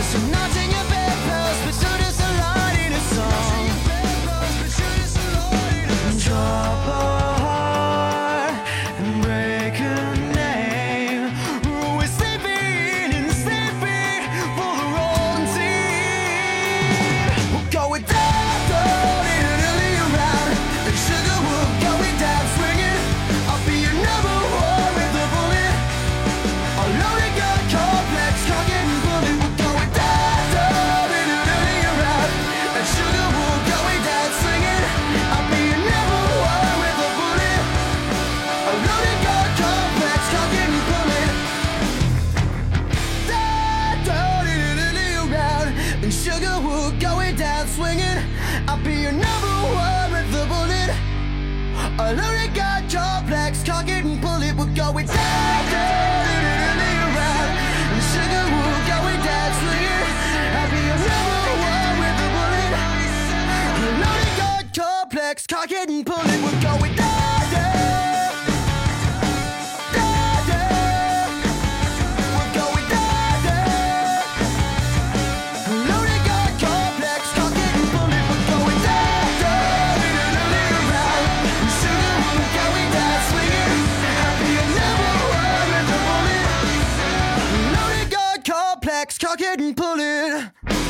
So not in your bedpost, but shoot us a line in a song. Drop a heart and break a name. We're sleeping and sleeping for the wrong team. We'll go with that, early around. And sugar will go with that swinging. I'll be your number one with a bullet. A loaded gun, complex, cock and bullet. We'll go with that, early around. And sugar will go with that swinging. I'll be your number one with a bullet. A loaded gun, complex, cock and bullet. That, early around. And sugar will go with that swinging. I'll be your number one with a bullet. A loaded gun, complex, cock and bullet. We'll go with that, early around. And sugar will go with that swinging. I'll be your number one with a bullet. A loaded gun, complex, cock and bullet. We'll go with that. We'll go with that. Loaded gun, complex, cock and bullet. We'll go with that. Early around. And sugar will go with that swinging. I'll be your number one with a bullet. Loaded gun, complex, cock and bullet.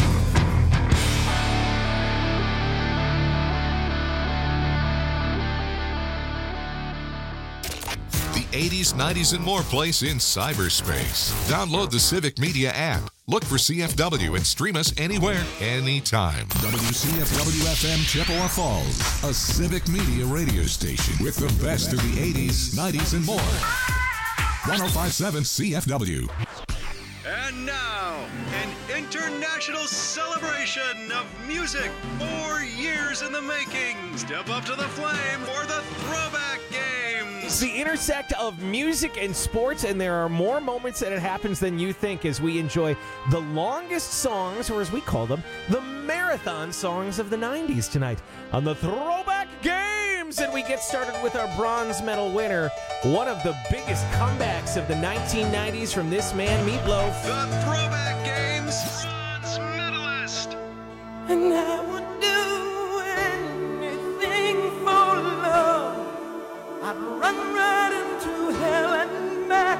The 80s, 90s, and more place in cyberspace. Download the Civic Media app. Look for CFW and stream us anywhere, anytime. WCFW-FM Chippewa Falls, a Civic Media radio station with the best of the 80s, 90s, and more. 105.7 CFW. And now, an international celebration of music 4 years in the making. Step up to the flame for the Throwback Games. It's the intersect of music and sports, and there are more moments that it happens than you think as we enjoy the longest songs, or as we call them, the marathon songs of the 90s tonight on the Throwback Games. And we get started with our bronze medal winner, one of the biggest comebacks of the 1990s from this man, Meatloaf. The Throwback Games bronze medalist. And I would do anything for love. I'd run right into hell and back.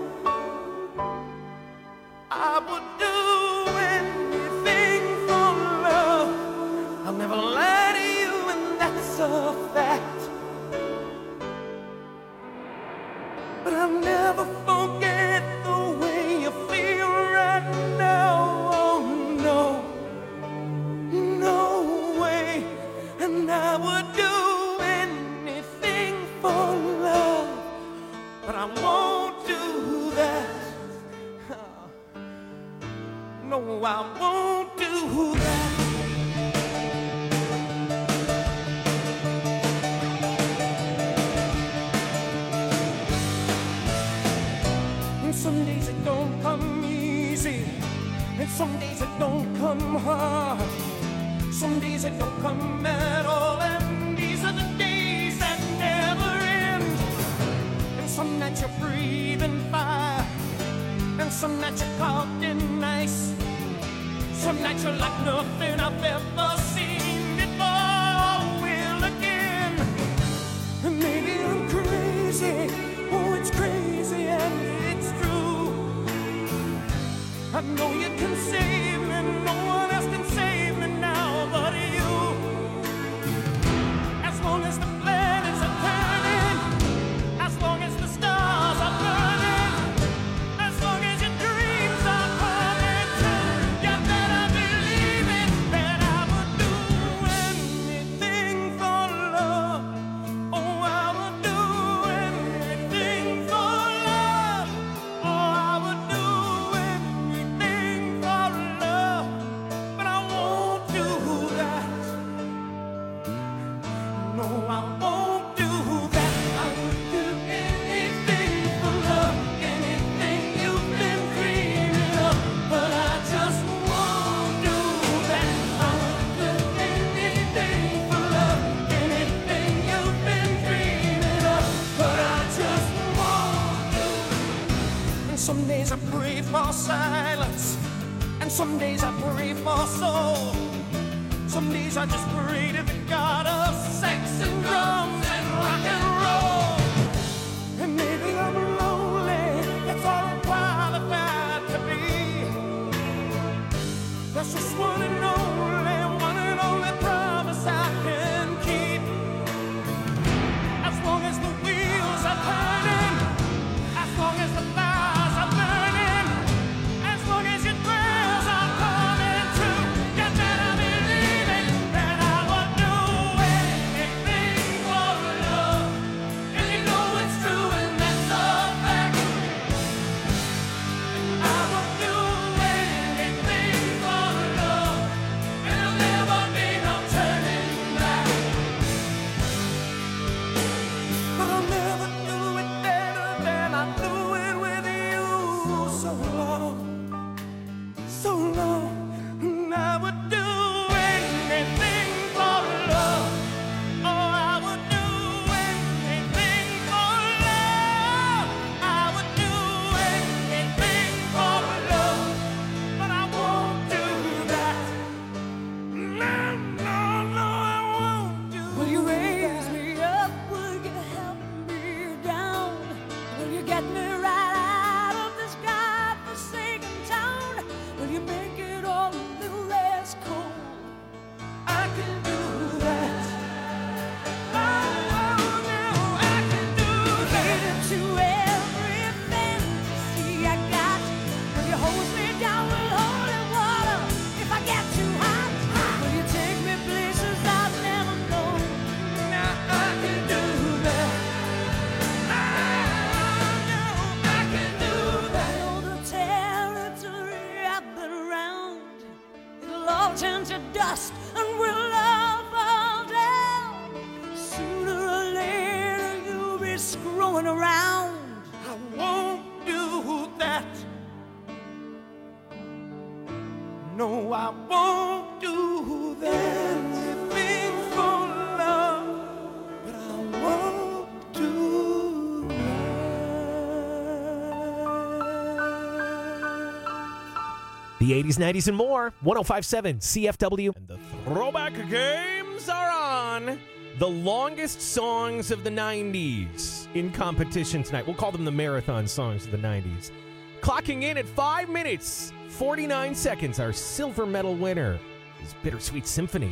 I would do anything for love. I'll never lie to you, and that's a fact. But I'll never forget the way you feel right now. Oh no, no way. And I would do anything for love, but I won't do that. No, I won't do that. And some days it don't come easy, and some days it don't come hard. Some days it don't come at all, and these are the days that never end. And some nights you're breathing fire, and some nights you're caught in ice. Some nights you're like nothing I've ever seen before. Will again, and maybe I'm crazy. Oh, it's crazy and it's true. I know you can save me, no one else can save me now but you. As long as the planets are turning, as long as the stars are burning, as long as your dreams are coming true, you better believe it, that I would do anything for love. Oh, I would do anything for love. Oh, I would do anything for Some days I pray for soul. Some days I just pray to the God of sex and drums and rock and roll. And maybe I'm lonely, that's all I'm qualified to be. That's just one and only promise I can keep. As long as the wheels are turning, as long as the fires are burning, as long as your prayers are coming true, you better believe it, that I would do anything for love. And you know it's true, and that's a fact. I would do anything for love, and there'll never be no turning back. But I'll never do it better than I do it with you. So long, and I would do anything for love. Oh, I would do anything for love. I would do anything for love, but I won't do that. No, I won't do that. Will you raise me up? Will you help me down? Will you get me right out of this godforsaken town? Will you make it all a little less cold? I can do that. Oh, no, I can do that. To every fantasy I got, will you hose me down with holy water if I get too hot? Will you take me places I've never known? Now I can do that. Oh, no, I can do I that. know the territory I've been around. It'll all turn to dust and we'll all fall down. Sooner or later you'll be screwing around. I won't do that. No, I won't do that. Anything for love, but I won't do that. The 80s, 90s, and more. 1057 CFW. And the throwback games are on. The longest songs of the 90s in competition tonight. We'll call them the marathon songs of the 90s. Clocking in at 5 minutes, 49 seconds. Our silver medal winner is Bittersweet Symphony.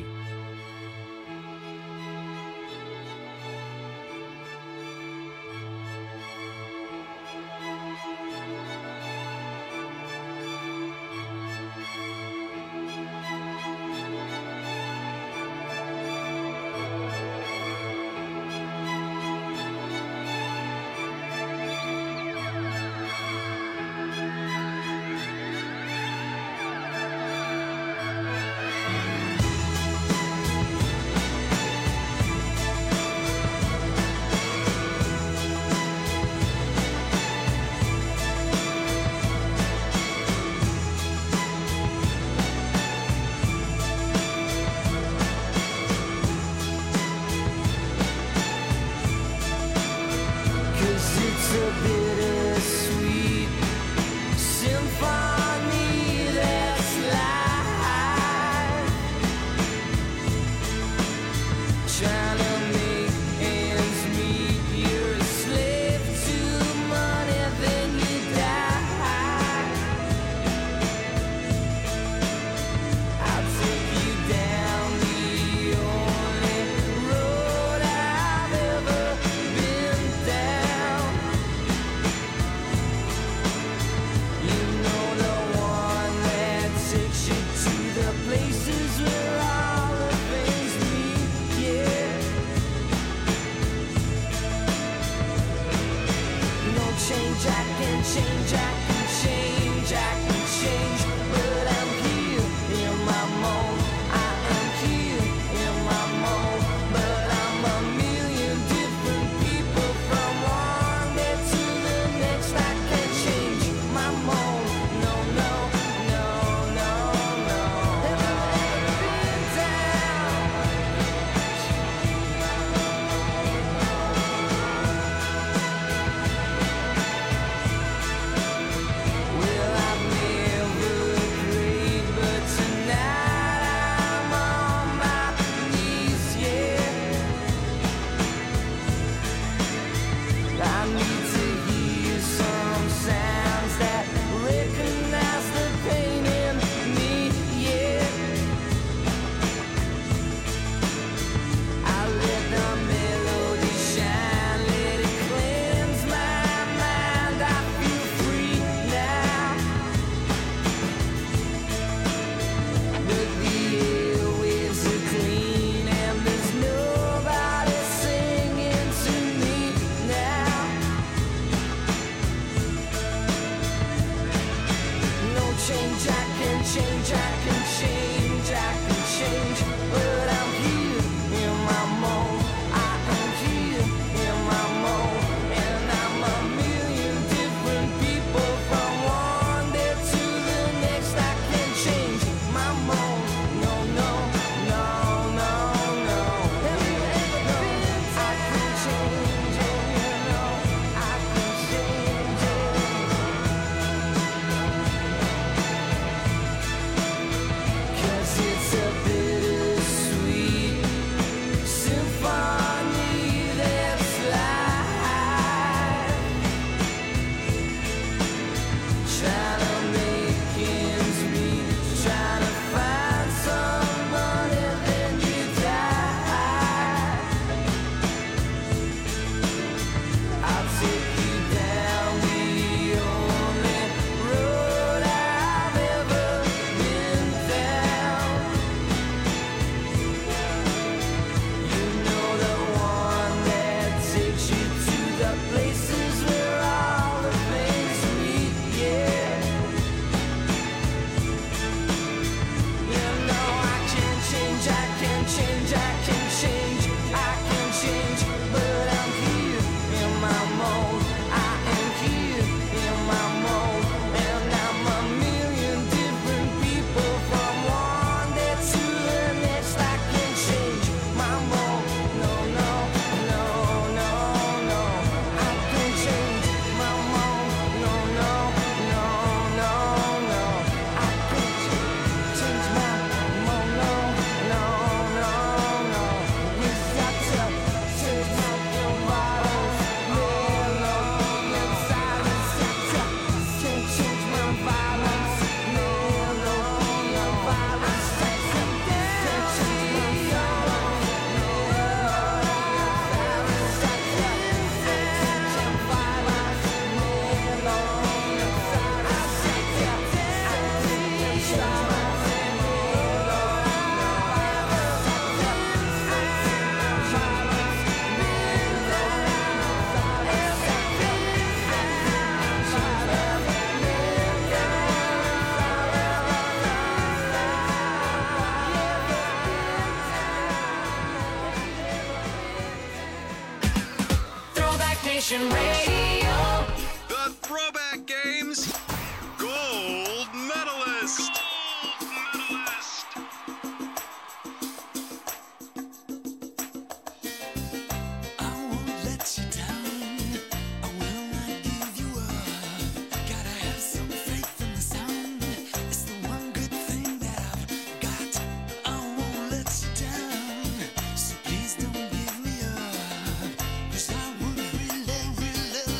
Celebration Radio. The Throwback Games Gold Medalist. Please don't give me up, 'cause I would really, really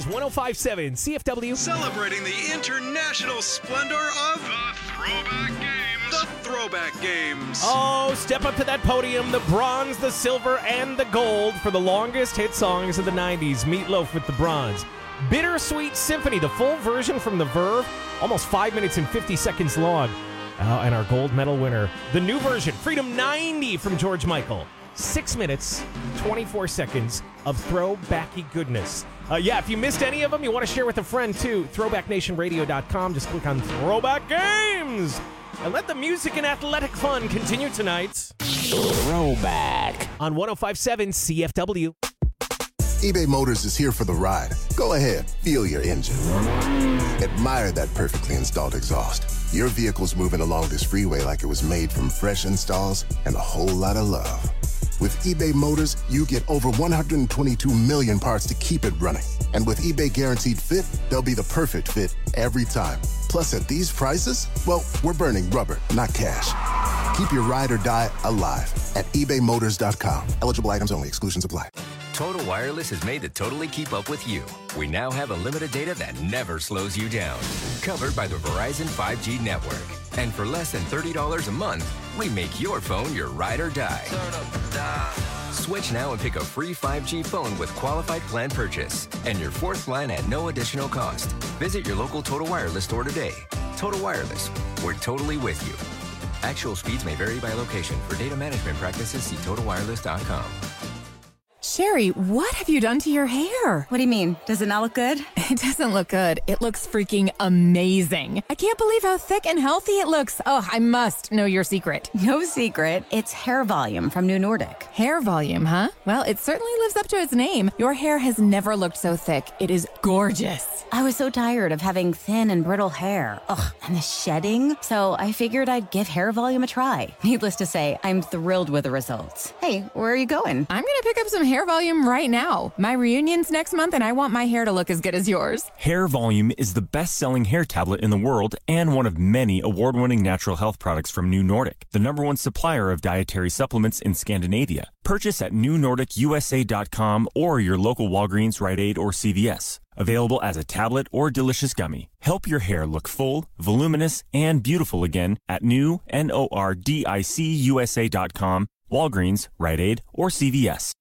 105.7 CFW. Celebrating the international splendor of the Throwback Games. The Throwback Games. Oh, step up to that podium. The bronze, the silver, and the gold for the longest hit songs of the 90s. Meatloaf with the bronze. Bittersweet Symphony, the full version from The Verve, almost 5 minutes and 50 seconds long. And our gold medal winner, the new version, Freedom 90 from George Michael. 6 minutes, 24 seconds of throwbacky goodness. If you missed any of them, you want to share with a friend too, throwbacknationradio.com. Just click on Throwback Games. And let the music and athletic fun continue tonight. Throwback on 105.7 CFW. eBay Motors is here for the ride. Go ahead, feel your engine. Admire that perfectly installed exhaust. Your vehicle's moving along this freeway like it was made from fresh installs and a whole lot of love. With eBay Motors, you get over 122 million parts to keep it running. And with eBay Guaranteed Fit, they'll be the perfect fit every time. Plus, at these prices, well, we're burning rubber, not cash. Keep your ride or die alive at ebaymotors.com. Eligible items only. Exclusions apply. Total Wireless is made to totally keep up with you. We now have unlimited data that never slows you down. Covered by the Verizon 5G network. And for less than $30 a month, we make your phone your ride or die. Switch now and pick a free 5G phone with qualified plan purchase. And your fourth line at no additional cost. Visit your local Total Wireless store today. Total Wireless, we're totally with you. Actual speeds may vary by location. For data management practices, see TotalWireless.com. Sherry, what have you done to your hair? What do you mean? Does it not look good? It doesn't look good. It looks freaking amazing. I can't believe how thick and healthy it looks. Oh, I must know your secret. No secret. It's hair volume from New Nordic. Hair volume, huh? Well, it certainly lives up to its name. Your hair has never looked so thick. It is gorgeous. I was so tired of having thin and brittle hair. Ugh, and the shedding. So I figured I'd give hair volume a try. Needless to say, I'm thrilled with the results. Hey, where are you going? I'm going to pick up some hair volume right now. My reunion's next month and I want my hair to look as good as yours. Hair Volume is the best-selling hair tablet in the world and one of many award-winning natural health products from New Nordic, the #1 supplier of dietary supplements in Scandinavia. Purchase at newnordicusa.com or your local Walgreens, Rite Aid, or CVS. Available as a tablet or delicious gummy. Help your hair look full, voluminous, and beautiful again at newnordicusa.com, Walgreens, Rite Aid, or CVS.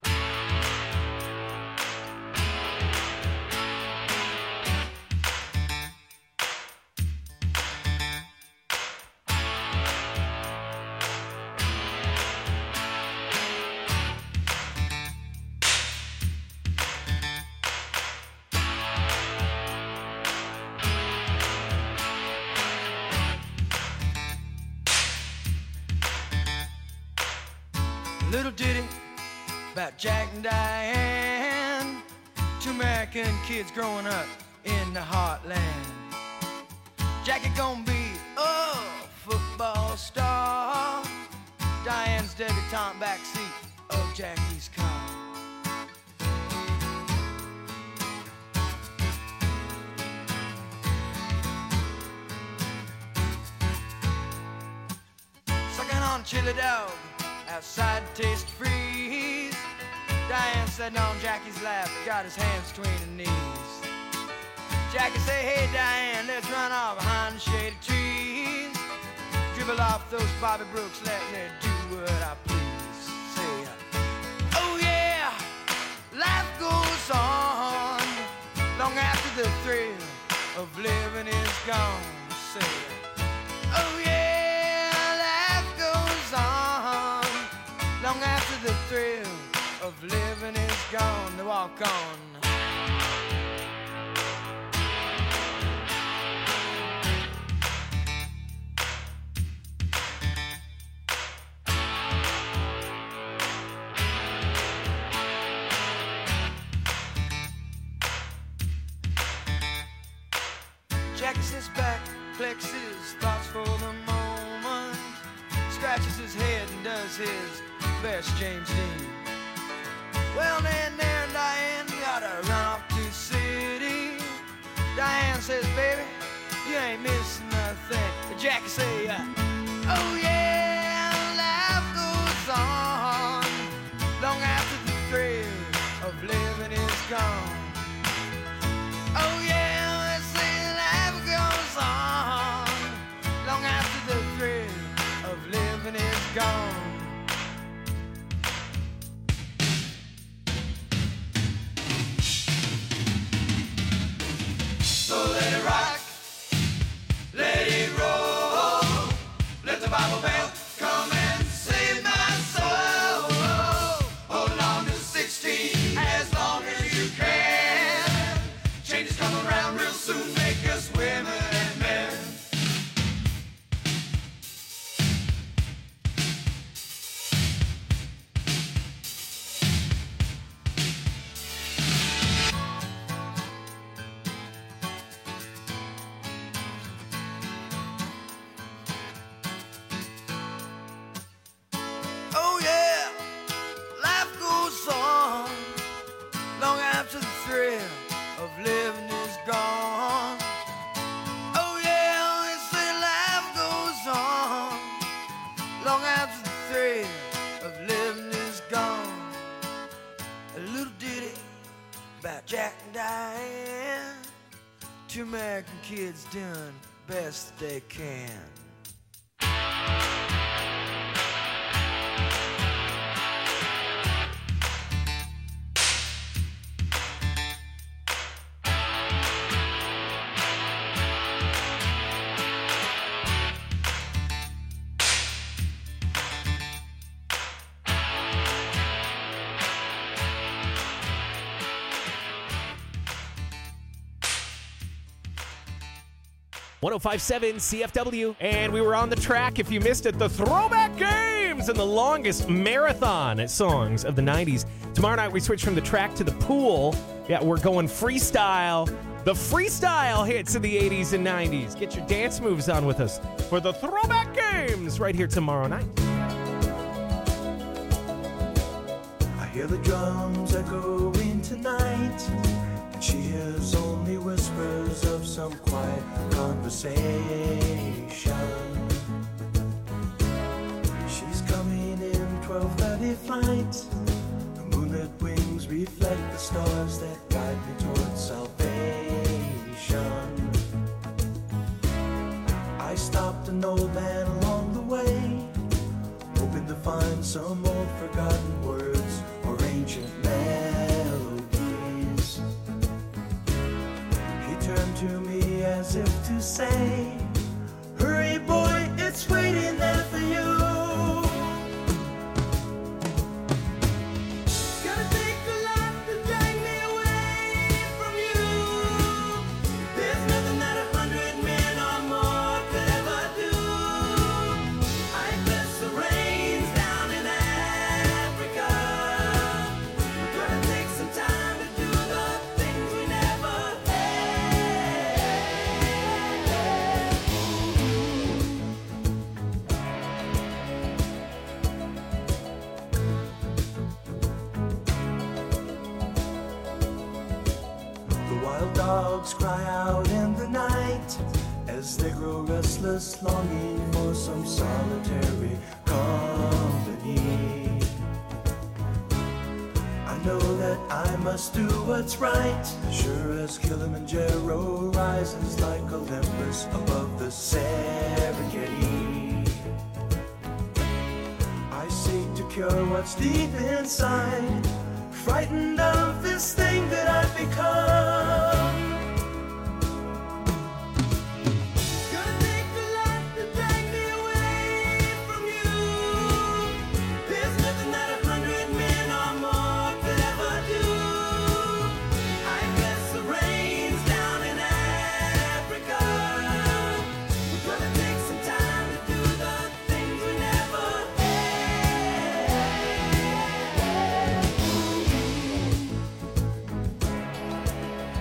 Little ditty about Jack and Diane, two American kids growing up in the heartland. Jackie gonna be a football star, Diane's debutante backseat of Jackie's car. Sucking on chili dog outside taste freeze. Diane sitting on Jackie's lap, got his hands between her knees. Jackie say, hey Diane, let's run off behind the shady trees. Dribble off those Bobby Brooks, let me do what I please. Say, oh yeah, life goes on long after the thrill of living is gone. Say, oh yeah, long after the thrill of living is gone, they walk on. Jackie sits back, collects his thoughts for the moment, scratches his head and does his best James Dean. Well, then there, Diane, you gotta run off to the city. Diane says, baby, you ain't missing nothing. But Jackie say, oh yeah, life goes on long after the thrill of living is gone. Jack and Diane, two American kids doing best they can. .1057 CFW, and we were on the track. If you missed it, the Throwback Games and the longest marathon songs of the 90s. Tomorrow night we switch from the track to the pool. Yeah, we're going freestyle. The freestyle hits of the 80s and 90s. Get your dance moves on with us for the Throwback Games right here tomorrow night. I hear the drums echoing tonight, and she hears only whispers of some quiet conversation. She's coming in 12:30 flight. The moonlit wings reflect the stars that guide me towards salvation. I stopped an old man along the way, hoping to find some old forgotten words or ancient melodies. He turned to me as if to say, hurry boy, it's waiting there for you. Gotta take a lot to drag me away from you. There's nothing that 100 men or more could ever do. I bless the rains down in Africa. We're gonna take some time to do the things we never The wild dogs cry out in the night as they grow restless, longing for some solitary company. I know that I must do what's right, sure as Kilimanjaro rises like Olympus above the Serengeti. I seek to cure what's deep inside, frightened of this thing that I've become. Gonna take a lot to drag me away from you. There's nothing that 100 men or more could ever do. I bless the rains down in Africa. We're gonna take some time to do the things we never had.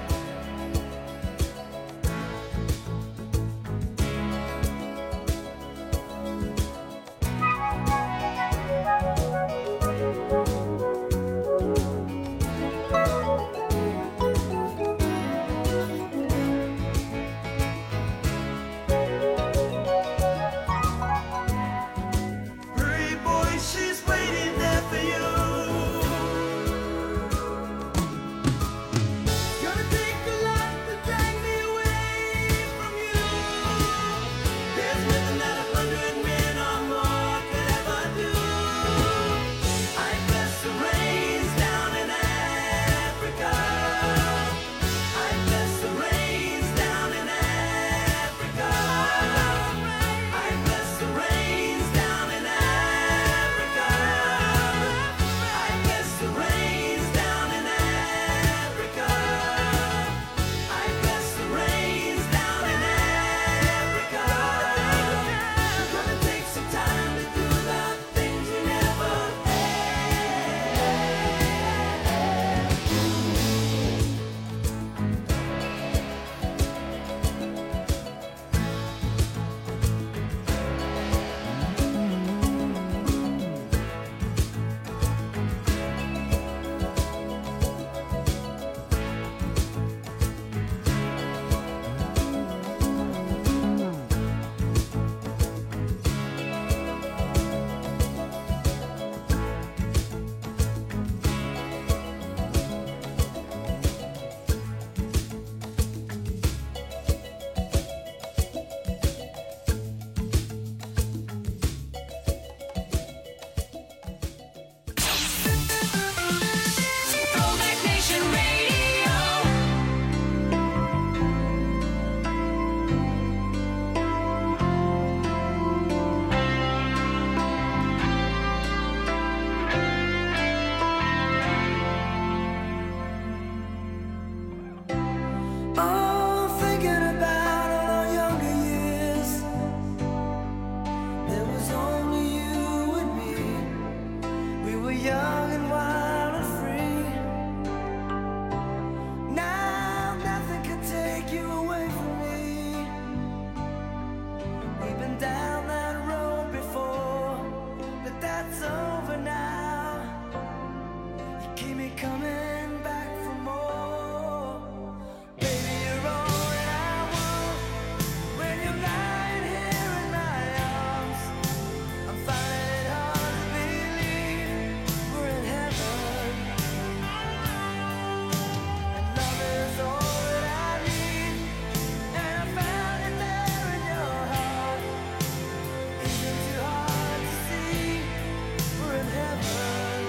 me coming back for more. Baby, you're all that I want. When you're lying here in my arms, I'm finding it hard to believe we're in heaven. And love is all that I need, and I found it there in your heart. Isn't too hard to see we're in heaven.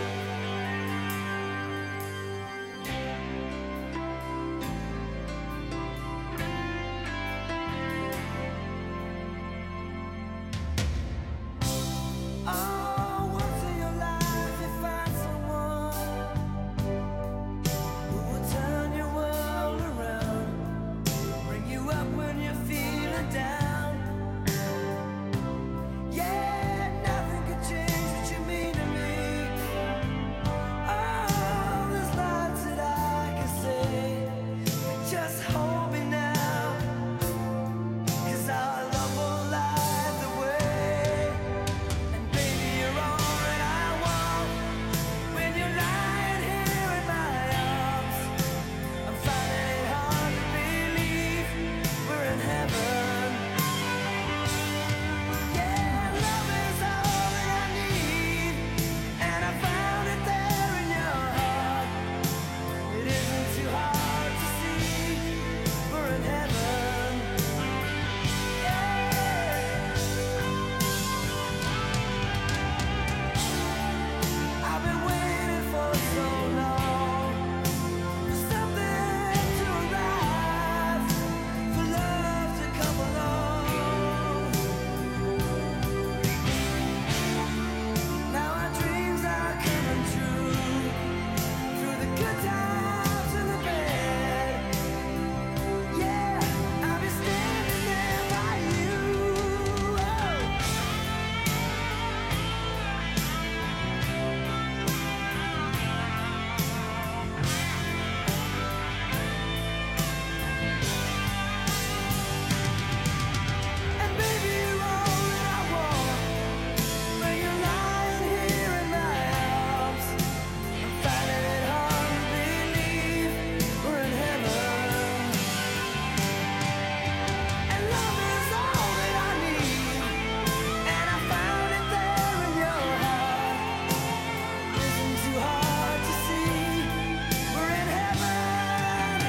Oh, once in your life you find someone who will turn your world around, bring you up when you're feeling down. Yeah, nothing can change what you mean to me. Oh, there's lots that I can say, but just hold me now, 'cause our love will light the way. And baby, you're all that I want. When you're lying here in my arms, I'm finding it hard to believe we're in heaven. Yeah, love is all that I need, and I found it there in your heart. It isn't too hard to see we're in heaven. I've been waiting for so long for something to arrive, for love to come along. Now our dreams are coming true, through the good times and the bad. Yeah, I'll be standing there by you. And baby, you're all that I want. When you're lying here in my arms, I'm finding it hard to believe we're in heaven. And love is all that I need, and I found it there in your heart. Isn't too hard to see we're in heaven,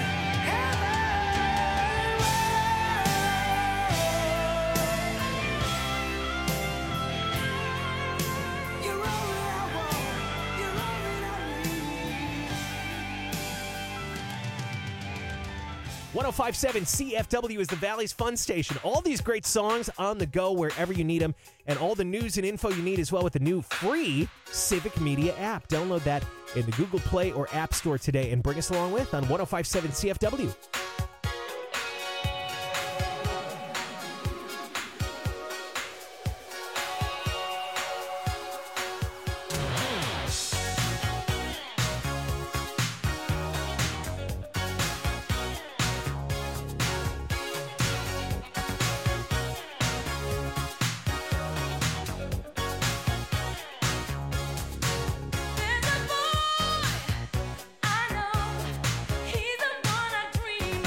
You're all that I want, you're all that I need. 1057 CFW is the Valley's fun station. All these great songs on the go wherever you need them, and all the news and info you need as well with the new free Civic Media app. Download that in the Google Play or App Store today and bring us along with on 1057 CFW. There's a boy I know, he's the one I dream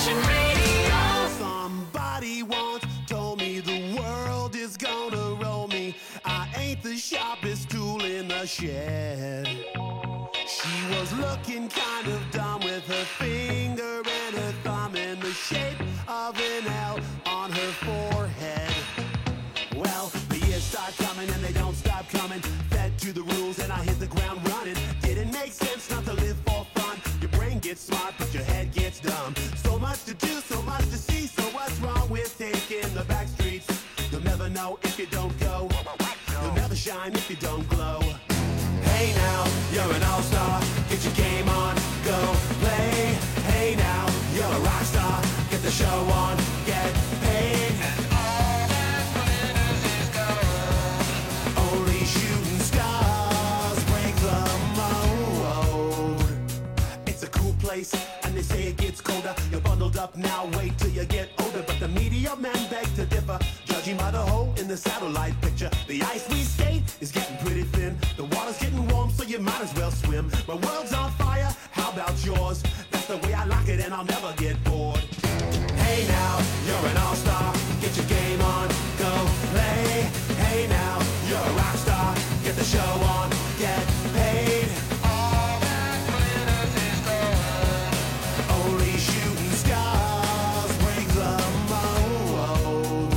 Celebration Radio. Somebody once told me the world is gonna roll me. I ain't the sharpest tool in the shed. She was looking kind of dumb with her finger and her thumb in the shape of an L on her forehead. Well, the years start coming and they don't stop coming. Fed to the rules and I hit the ground running. Didn't make sense not to live for fun. Your brain gets smart but your head gets dumb. So much to do, so much to see. So what's wrong with taking the back streets? You'll never know if you don't go. You'll never shine if you don't glow. Hey now, you're an all-star. Get your game on, go play. Hey now, you're a rock star. Get the show on, get paid. And all that glitters is gold. Only shooting stars break the mold. It's a cool place, and they say it gets colder. You're bundled up now, wait till you get older. But the media men beg to differ, judging by the hole in the satellite picture. The ice we skate is getting pretty thin. The water's getting warm, so you might as well swim. My world's on fire, how about yours? That's the way I like it, and I'll never get bored. Hey now, you're an all-star. Get your game on, go play. Hey now, you're a rock star. Get the show on, get paid. All that glitters is gold. Only shooting stars break the mold.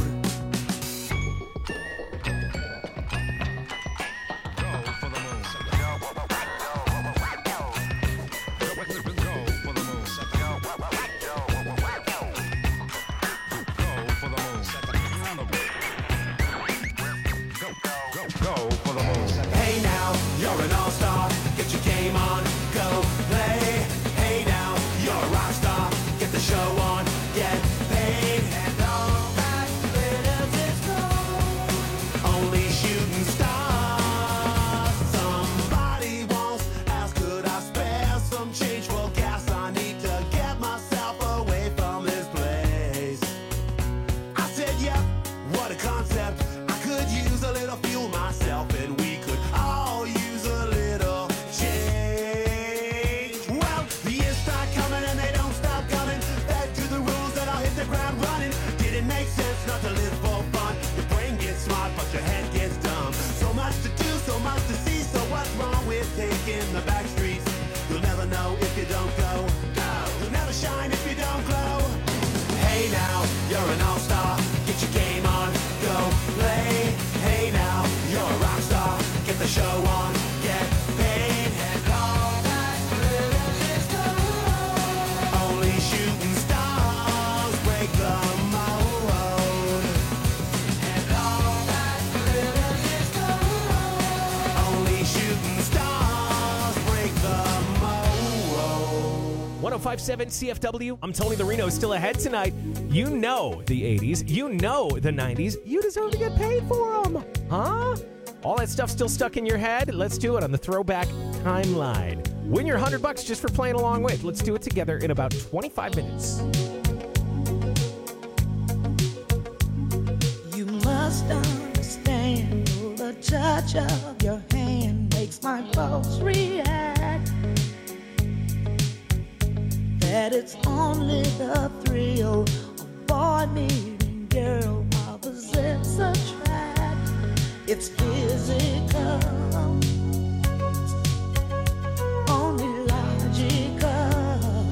Hey now, you're an all-star. Get your game on, go play. Hey now, you're a rock star. Get the show on, get paid. And all that glitters is gold. Only shooting stars. Somebody once asked, could I spare some change for gas? I need to get myself away from this place. I said, yeah, what a concept. I could use a little fuel myself, and we could all use a little change. Well, the years start coming and they don't stop coming. Back to the rules that I'll hit the ground running. Didn't make sense not to live for fun. Your brain gets smart, but your head gets dumb. So much to do, so much to see. So what's wrong with taking the back streets? You'll never know if you don't go. You'll never shine if you don't glow. Hey now, you're an all-star. Get your game on, go play. Hey now, you're a rock star. Get the show on, get paid. And all that glitters is gold. Only shooting stars break the mold. And all that glitters is gold. Only shooting stars break the mold. 1057 CFW. I'm Tony the Reno. Still ahead tonight. You know the 80s. You know the 90s. You deserve to get paid for them. Huh? All that stuff still stuck in your head? Let's do it on the Throwback Timeline. Win your $100 just for playing along with. Let's do it together in about 25 minutes. You must understand the touch of your hand makes my pulse react. That it's only the thrill of boy meeting girl opposites attract. It's physical, only logical.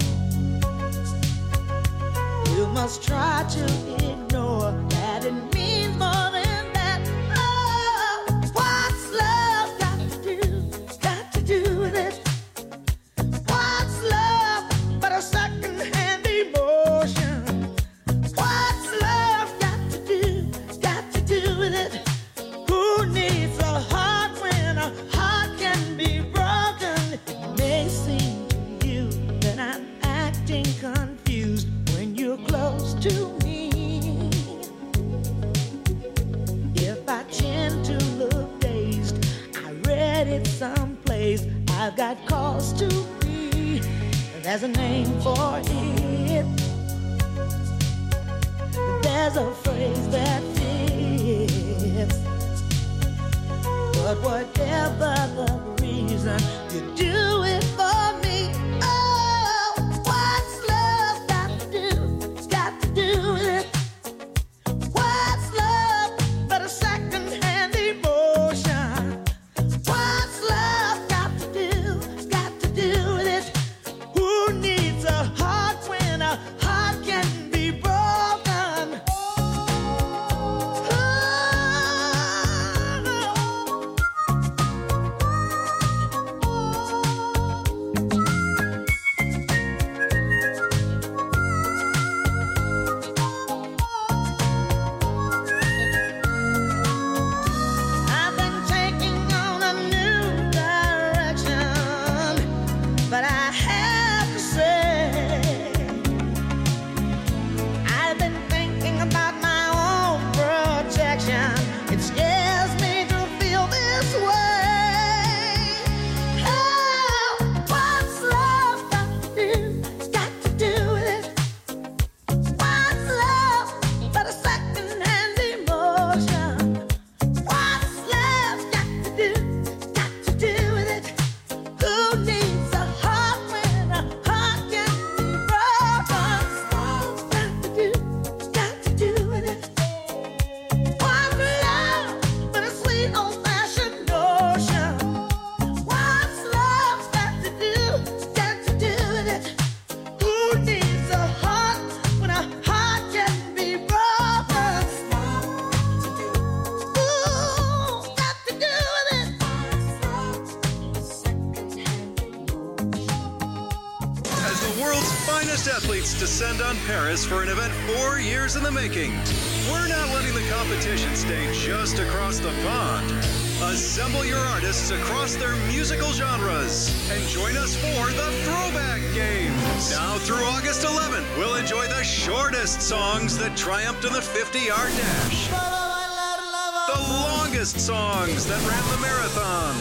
You must try to ignore that it means more than that. Oh, what's love got to do with it? What's love but a second-hand emotion? What's love got to do with it? Who needs a heart when a heart can be broken? It may seem to you that I'm acting confused when you're close to me. If I tend to look dazed, I read it someplace. I've got cause to be. There's a name for it. There's a phrase that fits. But whatever the reason, you do it for me. Oh, what's love got to do dates to send on Paris for an event 4 years in the making. We're not letting the competition stay just across the pond. Assemble your artists across their musical genres and join us for the Throwback Games. Now through August 11th, we'll enjoy the shortest songs that triumphed in the 50-yard dash. The longest songs that ran the marathon.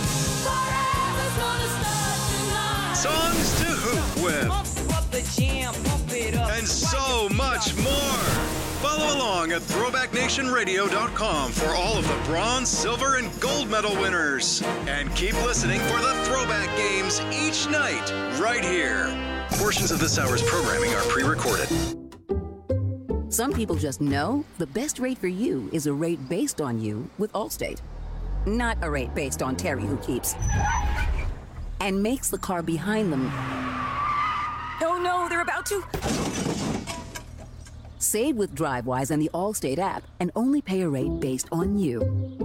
Songs to hoop with. And so much more. Follow along at ThrowbackNationRadio.com for all of the bronze, silver, and gold medal winners. And keep listening for the Throwback Games each night, right here. Portions of this hour's programming are pre-recorded. Some people just know the best rate for you is a rate based on you with Allstate. Not a rate based on Terry who keeps and makes the car behind them. Oh no, they're about to. Save with DriveWise and the Allstate app and only pay a rate based on you.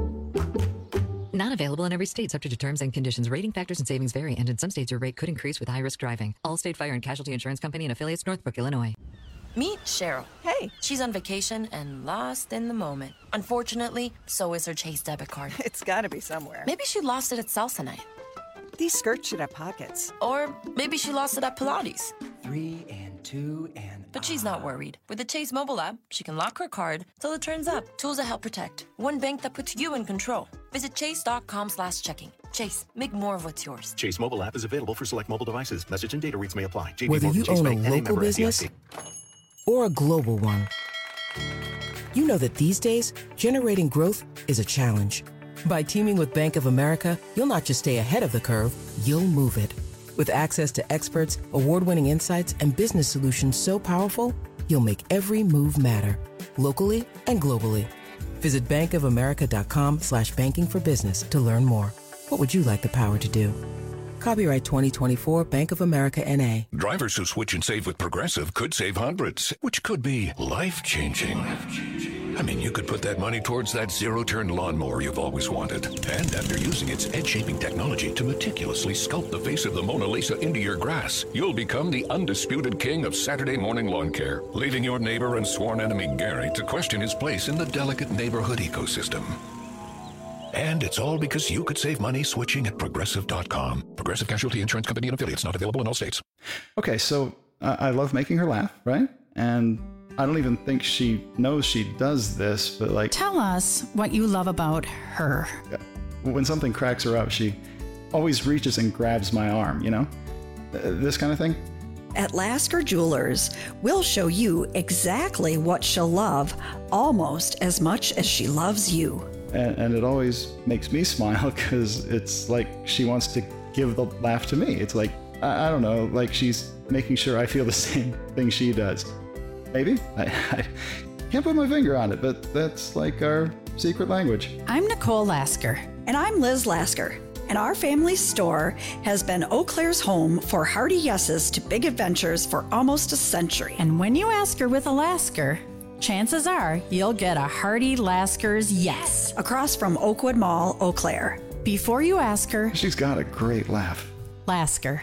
Not available in every state, subject to terms and conditions. Rating factors and savings vary, and in some states your rate could increase with high-risk driving. Allstate Fire and Casualty Insurance Company and affiliates, Northbrook, Illinois. Meet Cheryl. Hey. She's on vacation and lost in the moment. Unfortunately, so is her Chase debit card. It's gotta be somewhere. Maybe she lost it at salsa night. These skirts should have pockets. Or maybe she lost it at Pilates. 3 and 2 and... But she's not worried. With the Chase mobile app, she can lock her card till it turns up. Tools that help protect. One bank that puts you in control. Visit chase.com/checking. Chase, make more of what's yours. Chase mobile app is available for select mobile devices. Message and data rates may apply. JP Whether Morgan you Chase own a Bank, NA, local member business FDIC. or a global one, you know that these days, generating growth is a challenge. By teaming with Bank of America, you'll not just stay ahead of the curve, you'll move it. With access to experts, award-winning insights, and business solutions so powerful, you'll make every move matter, locally and globally. Visit bankofamerica.com/banking for business to learn more. What would you like the power to do? Copyright 2024 Bank of America N.A. Drivers who switch and save with Progressive could save hundreds, which could be life-changing. I mean, you could put that money towards that zero-turn lawnmower you've always wanted. And after using its edge-shaping technology to meticulously sculpt the face of the Mona Lisa into your grass, you'll become the undisputed king of Saturday morning lawn care, leaving your neighbor and sworn enemy Gary to question his place in the delicate neighborhood ecosystem. And it's all because you could save money switching at Progressive.com. Progressive Casualty Insurance Company and affiliates, not available in all states. Okay, so I love making her laugh, right? And I don't even think she knows she does this, but like... Tell us what you love about her. When something cracks her up, she always reaches and grabs my arm, you know? This kind of thing. At Lasker Jewelers, we'll show you exactly what she'll love, almost as much as she loves you. And it always makes me smile because it's like she wants to give the laugh to me. It's like, I don't know, like she's making sure I feel the same thing she does. Maybe? I can't put my finger on it, but that's like our secret language. I'm Nicole Lasker. And I'm Liz Lasker. And our family's store has been Eau Claire's home for hearty yeses to big adventures for almost a century. And when you ask her with a Lasker, chances are you'll get a hearty Lasker's yes. Across from Oakwood Mall, Eau Claire. Before you ask her, she's got a great laugh. Lasker.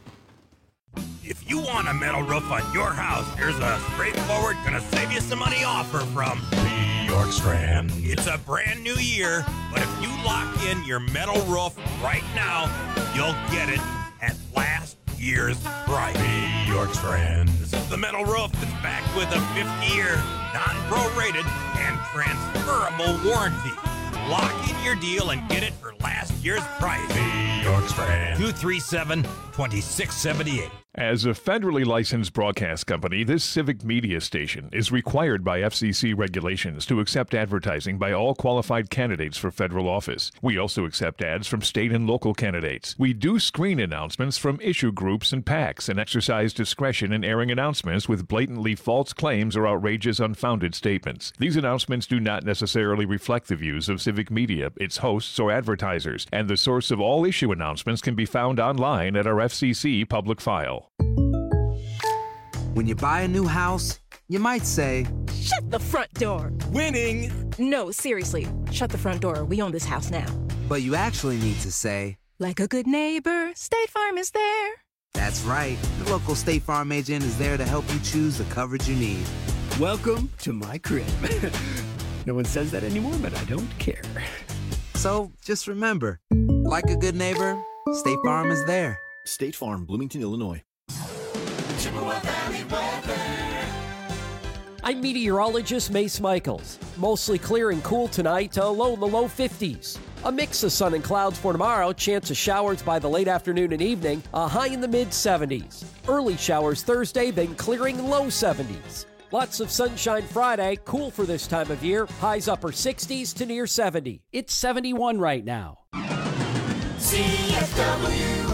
If you want a metal roof on your house, here's a straightforward, gonna save you some money offer from York Strand. It's a brand new year, but if you lock in your metal roof right now, you'll get it at last year's price. York Strand. This is the metal roof that's backed with a 50-year, non-prorated, and transferable warranty. Lock in your deal and get it for last year's price. York Strand. 237-2678. As a federally licensed broadcast company, this civic media station is required by FCC regulations to accept advertising by all qualified candidates for federal office. We also accept ads from state and local candidates. We do screen announcements from issue groups and PACs and exercise discretion in airing announcements with blatantly false claims or outrageous unfounded statements. These announcements do not necessarily reflect the views of civic media, its hosts, or advertisers, and the source of all issue announcements can be found online at our FCC public file. When you buy a new house, you might say, "Shut the front door." Winning! No, seriously, shut the front door. We own this house now. But you actually need to say, "Like a good neighbor, State Farm is there." That's right. The local State Farm agent is there to help you choose the coverage you need. Welcome to my crib. No one says that anymore, but I don't care. So just remember, like a good neighbor, State Farm is there. State Farm, Bloomington, Illinois. Chippewa Valley weather. I'm meteorologist Mace Michaels. Mostly clear and cool tonight, low in the low 50s. A mix of sun and clouds for tomorrow, chance of showers by the late afternoon and evening, a high in the mid-70s. Early showers Thursday, then clearing low 70s. Lots of sunshine Friday, cool for this time of year, highs upper 60s to near 70. It's 71 right now. CFW.